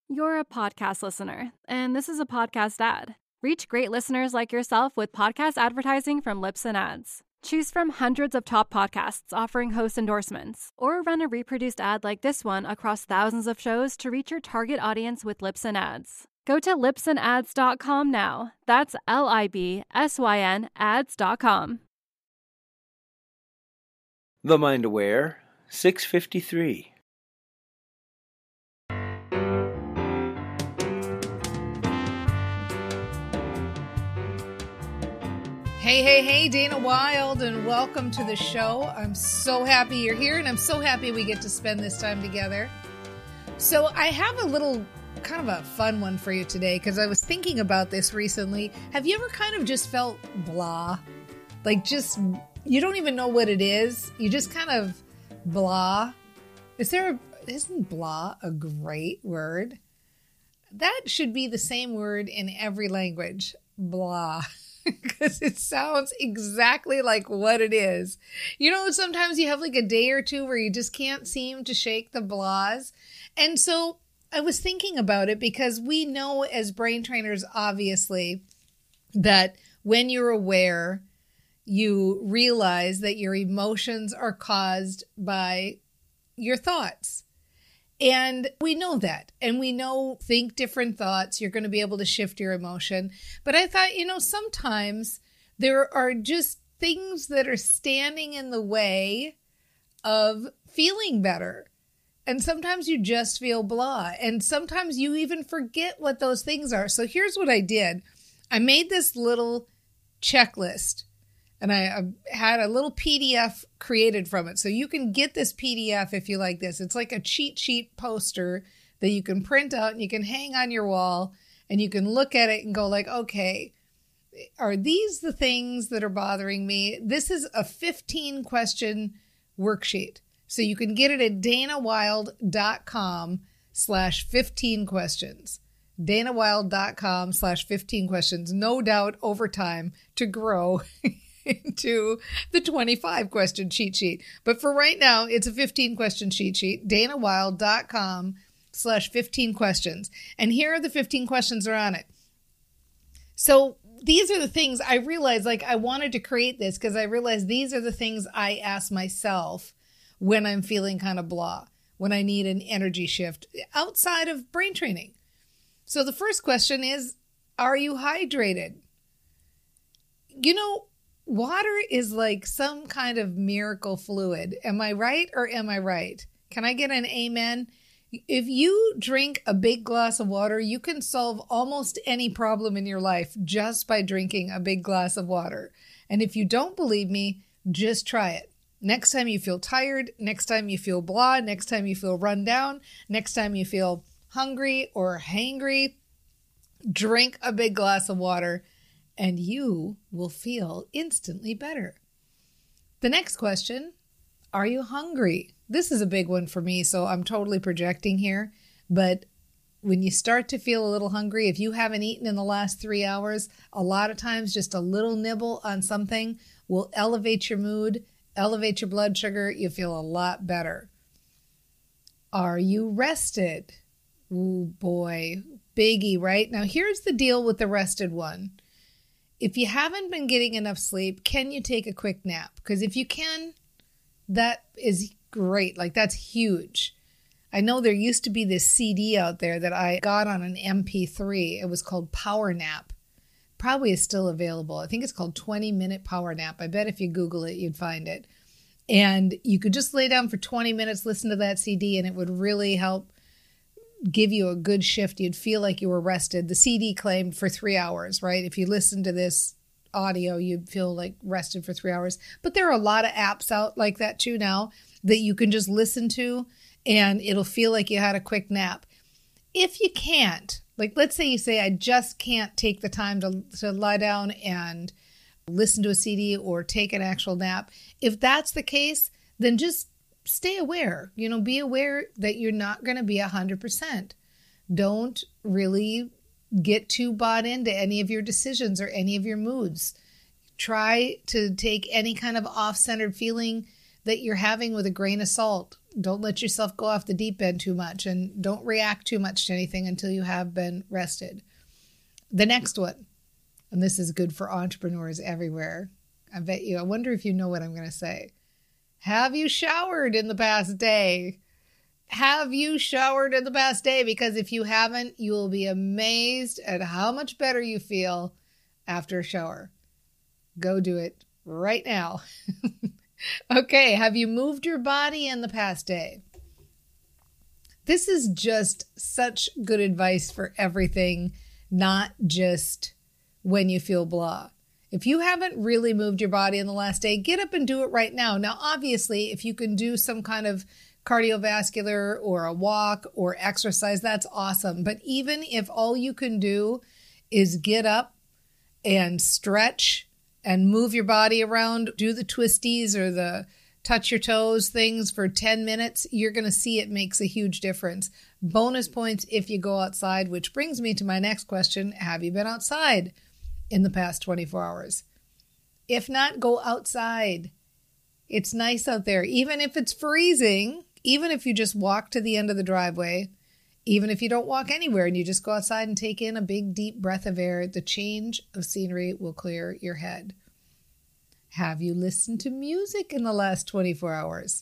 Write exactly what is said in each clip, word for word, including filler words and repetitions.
You're a podcast listener, and this is a podcast ad. Reach great listeners like yourself with podcast advertising from Libsyn Ads. Choose from hundreds of top podcasts offering host endorsements, or run a reproduced ad like this one across thousands of shows to reach your target audience with Libsyn Ads. Go to libsyn ads dot com now. That's L I B S Y N ads dot com. The Mind Aware, six fifty-three. Hey, hey, hey, Dana Wilde, and welcome to the show. I'm so happy you're here, and I'm so happy we get to spend this time together. So I have a little, kind of a fun one for you today, because I was thinking about this recently. Have you ever kind of just felt blah? Like just, you don't even know what it is. You just kind of blah. Is there, a, isn't blah a great word? That should be the same word in every language, blah. Because it sounds exactly like what it is. You know, sometimes you have like a day or two where you just can't seem to shake the blahs. And so I was thinking about it because we know as brain trainers, obviously, that when you're aware, you realize that your emotions are caused by your thoughts. And we know that. And we know, think different thoughts. You're going to be able to shift your emotion. But I thought, you know, sometimes there are just things that are standing in the way of feeling better. And sometimes you just feel blah. And sometimes you even forget what those things are. So here's what I did. I made this little checklist. And I had a little P D F created from it. So you can get this P D F if you like this. It's like a cheat sheet poster that you can print out and you can hang on your wall and you can look at it and go like, okay, are these the things that are bothering me? This is a fifteen question worksheet. So you can get it at danawilde.com slash 15 questions. danawilde.com slash 15 questions. No doubt over time to grow into the twenty-five question cheat sheet. But for right now, it's a fifteen question cheat sheet, danawilde.com slash 15 questions. And here are the fifteen questions that are on it. So these are the things I realized, like I wanted to create this because I realized these are the things I ask myself when I'm feeling kind of blah, when I need an energy shift outside of brain training. So the first question is, are you hydrated? You know, water is like some kind of miracle fluid. Am I right or am I right? Can I get an amen? If you drink a big glass of water, you can solve almost any problem in your life just by drinking a big glass of water. And if you don't believe me, just try it. Next time you feel tired, next time you feel blah, next time you feel run down, next time you feel hungry or hangry, drink a big glass of water and you will feel instantly better. The next question, are you hungry? This is a big one for me, so I'm totally projecting here. But when you start to feel a little hungry, if you haven't eaten in the last three hours, a lot of times just a little nibble on something will elevate your mood, elevate your blood sugar. You feel a lot better. Are you rested? Ooh, boy, biggie, right? Now, here's the deal with the rested one. If you haven't been getting enough sleep, can you take a quick nap? Because if you can, that is great. Like, that's huge. I know there used to be this C D out there that I got on an M P three. It was called Power Nap. Probably is still available. I think it's called twenty minute Power Nap. I bet if you Google it, you'd find it. And you could just lay down for twenty minutes, listen to that C D, and it would really help give you a good shift. You'd feel like you were rested. The C D claimed for three hours, right? If you listen to this audio, you'd feel like rested for three hours. But there are a lot of apps out like that too now that you can just listen to and it'll feel like you had a quick nap. If you can't, like let's say you say, I just can't take the time to, to lie down and listen to a C D or take an actual nap. If that's the case, then just stay aware. You know, be aware that you're not going to be one hundred percent. Don't really get too bought into any of your decisions or any of your moods. Try to take any kind of off-centered feeling that you're having with a grain of salt. Don't let yourself go off the deep end too much, and don't react too much to anything until you have been rested. The next one, and this is good for entrepreneurs everywhere. I bet you, I wonder if you know what I'm going to say. Have you showered in the past day? Have you showered in the past day? Because if you haven't, you will be amazed at how much better you feel after a shower. Go do it right now. Okay, have you moved your body in the past day? This is just such good advice for everything, not just when you feel blah. If you haven't really moved your body in the last day, get up and do it right now. Now, obviously, if you can do some kind of cardiovascular or a walk or exercise, that's awesome. But even if all you can do is get up and stretch and move your body around, do the twisties or the touch your toes things for ten minutes, you're going to see it makes a huge difference. Bonus points if you go outside, which brings me to my next question. Have you been outside in the past twenty-four hours? If not, go outside. It's nice out there. Even if it's freezing, even if you just walk to the end of the driveway, even if you don't walk anywhere and you just go outside and take in a big, deep breath of air, the change of scenery will clear your head. Have you listened to music in the last twenty-four hours?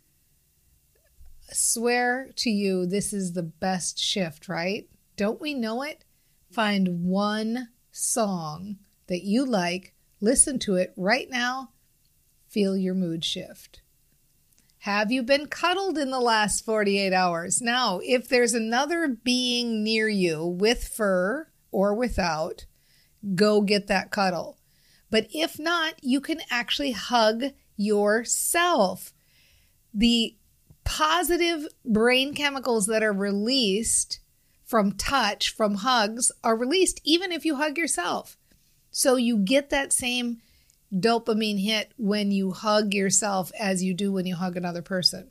I swear to you, this is the best shift, right? Don't we know it? Find one song that you like, listen to it right now, feel your mood shift. Have you been cuddled in the last forty-eight hours? Now, if there's another being near you with fur or without, go get that cuddle. But if not, you can actually hug yourself. The positive brain chemicals that are released from touch, from hugs, are released even if you hug yourself. So you get that same dopamine hit when you hug yourself as you do when you hug another person.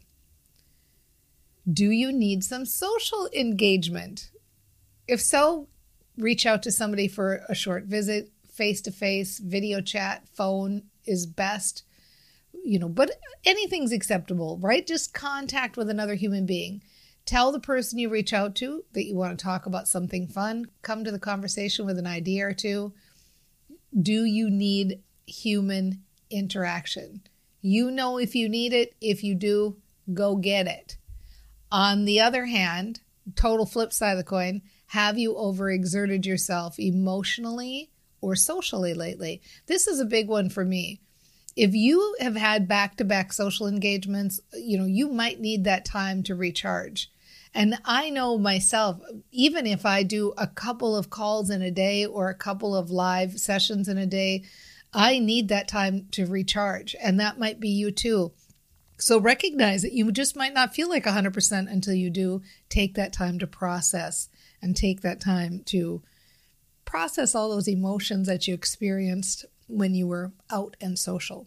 Do you need some social engagement? If so, reach out to somebody for a short visit, face-to-face, video chat, phone is best, you know, but anything's acceptable, right? Just contact with another human being. Tell the person you reach out to that you want to talk about something fun. Come to the conversation with an idea or two. Do you need human interaction? You know if you need it. If you do, go get it. On the other hand, total flip side of the coin, have you overexerted yourself emotionally or socially lately? This is a big one for me. If you have had back-to-back social engagements, you know, you might need that time to recharge. And I know myself, even if I do a couple of calls in a day or a couple of live sessions in a day, I need that time to recharge. And that might be you too. So recognize that you just might not feel like one hundred percent until you do take that time to process and take that time to process all those emotions that you experienced when you were out and social.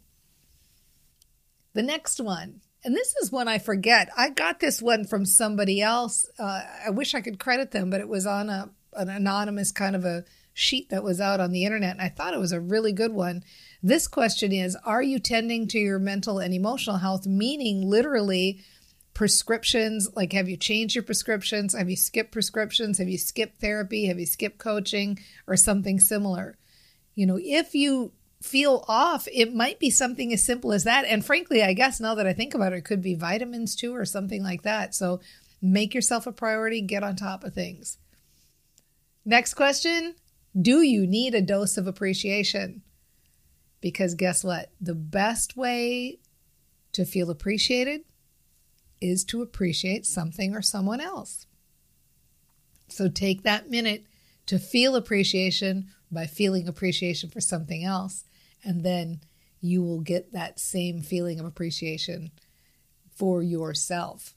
The next one, and this is one I forget. I got this one from somebody else. Uh, I wish I could credit them, but it was on a an anonymous kind of a sheet that was out on the internet, and I thought it was a really good one. This question is, are you tending to your mental and emotional health, meaning literally prescriptions? Like, have you changed your prescriptions? Have you skipped prescriptions? Have you skipped therapy? Have you skipped coaching or something similar? You know, if you feel off, it might be something as simple as that. And frankly, I guess now that I think about it, it could be vitamins too or something like that. So make yourself a priority, get on top of things. Next question, do you need a dose of appreciation? Because guess what? The best way to feel appreciated is to appreciate something or someone else. So take that minute to feel appreciation by feeling appreciation for something else, and then you will get that same feeling of appreciation for yourself.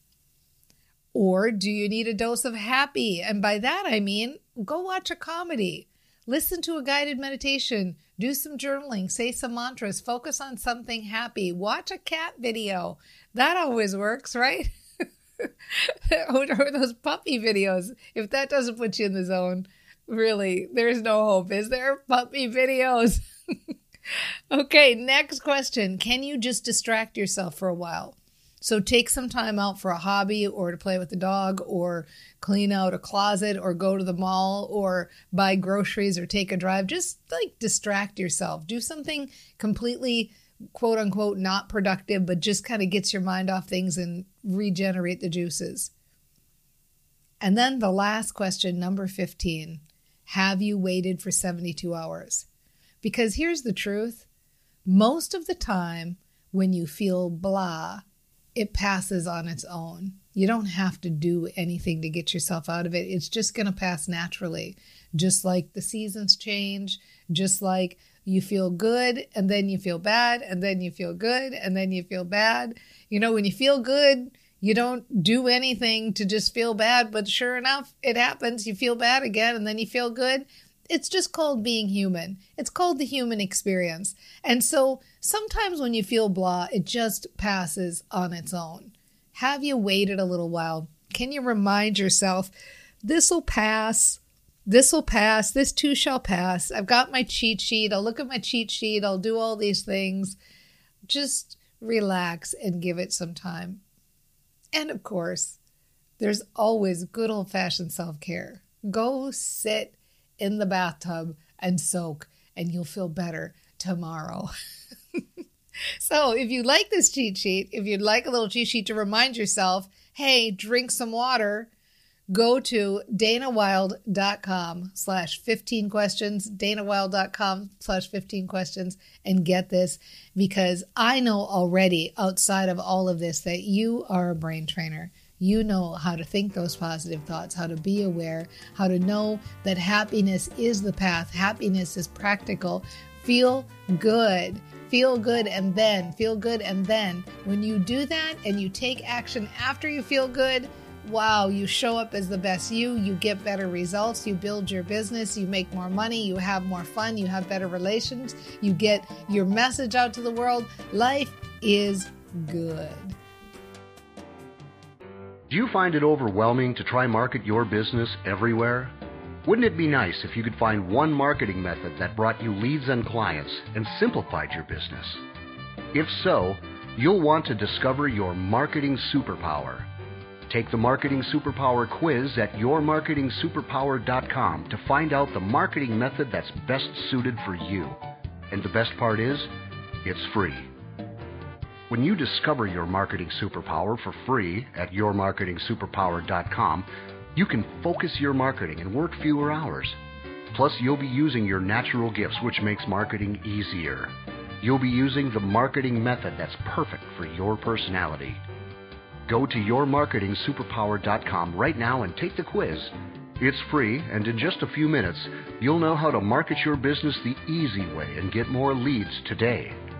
Or do you need a dose of happy? And by that I mean, go watch a comedy, listen to a guided meditation, do some journaling, say some mantras, focus on something happy, watch a cat video. That always works, right? Or those puppy videos. If that doesn't put you in the zone, really, there's no hope, is there? Puppy videos. Okay, next question. Can you just distract yourself for a while? So take some time out for a hobby or to play with the dog or clean out a closet or go to the mall or buy groceries or take a drive. Just like distract yourself. Do something completely quote unquote not productive, but just kind of gets your mind off things and regenerate the juices. And then the last question, number fifteen, have you waited for seventy-two hours? Because here's the truth. Most of the time when you feel blah, it passes on its own. You don't have to do anything to get yourself out of it. It's just going to pass naturally. Just like the seasons change, just like you feel good and then you feel bad and then you feel good and then you feel bad. You know, when you feel good, you don't do anything to just feel bad, but sure enough, it happens. You feel bad again and then you feel good. It's just called being human. It's called the human experience. And so sometimes when you feel blah, it just passes on its own. Have you waited a little while? Can you remind yourself, this will pass, this will pass, this too shall pass. I've got my cheat sheet. I'll look at my cheat sheet. I'll do all these things. Just relax and give it some time. And of course, there's always good old-fashioned self-care. Go sit in the bathtub and soak, and you'll feel better tomorrow. So if you like this cheat sheet, if you'd like a little cheat sheet to remind yourself, hey, drink some water, go to danawild.com slash 15 questions, danawild.com slash 15 questions, and get this, because I know already outside of all of this that you are a brain trainer. You know how to think those positive thoughts, how to be aware, how to know that happiness is the path. Happiness is practical. Feel good. Feel good and then. Feel good and then. When you do that and you take action after you feel good, wow, you show up as the best you. You get better results. You build your business. You make more money. You have more fun. You have better relations. You get your message out to the world. Life is good. Do you find it overwhelming to try market your business everywhere? Wouldn't it be nice if you could find one marketing method that brought you leads and clients and simplified your business? If so, you'll want to discover your marketing superpower. Take the Marketing Superpower quiz at your marketing superpower dot com to find out the marketing method that's best suited for you. And the best part is, it's free. When you discover your marketing superpower for free at your marketing superpower dot com, you can focus your marketing and work fewer hours. Plus, you'll be using your natural gifts, which makes marketing easier. You'll be using the marketing method that's perfect for your personality. Go to your marketing superpower dot com right now and take the quiz. It's free, and in just a few minutes, you'll know how to market your business the easy way and get more leads today.